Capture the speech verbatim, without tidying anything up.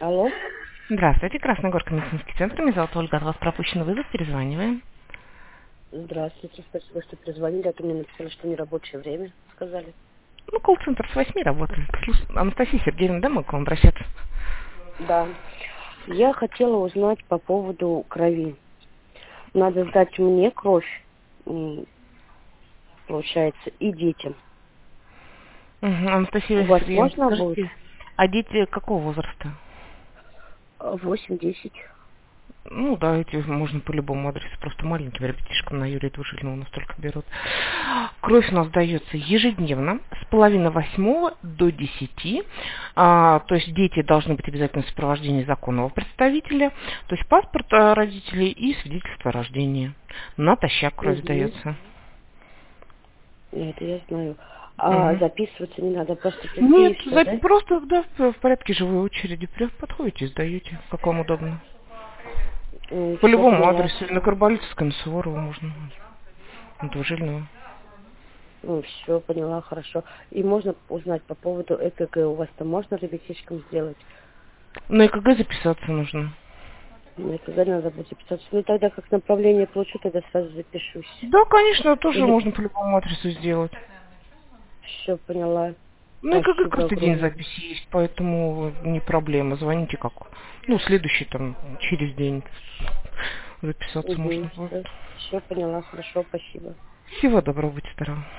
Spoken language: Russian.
Алло. Здравствуйте, Красногорский медицинский центр. Меня зовут Ольга, от вас пропущен вызов, перезваниваем. Здравствуйте, спасибо, что перезвонили. А то мне написали, что не рабочее время, сказали. Ну, колл-центр с восьми работает. Слушай, Анастасия Сергеевна, да, могу к вам обращаться? Да. Я хотела узнать по поводу крови. Надо сдать мне кровь, м, получается, и детям. Угу. У Анастасия вас Сергеевна, можно будет? скажите, а дети какого возраста? Восемь-десять. Ну, да, эти можно по любому адресу, просто маленьким ребятишкам на Юрия Двужилина у нас только берут. Кровь у нас дается ежедневно с половины восьмого до десяти. А, то есть дети должны быть обязательно в сопровождении законного представителя, то есть паспорт а, родителей и свидетельство о рождении. Натощак кровь Угу. дается. Это я знаю. А Угу. записываться не надо, просто прийти Нет, и все, за- да? просто да, в в порядке живой очереди. Прям подходите, сдаете, как вам удобно. По Все любому поняла. адресу, или на Горбалицкой, на Суворова можно, на Двужильного. Все поняла, хорошо. И можно узнать по поводу ЭКГ. У вас там можно ребятишкам сделать? На ЭКГ записаться нужно. Мне когда надо будет записаться. Ну тогда как направление получу, тогда сразу запишусь. Да, конечно, тоже Или можно по любому адресу сделать. все поняла. Ну, ЭКГ Спасибо каждый день огромное. записи есть, поэтому не проблема. Звоните как. Ну, следующий там, через день записаться Угу, можно будет. все, все поняла, хорошо, спасибо. Всего доброго, будьте здоровы.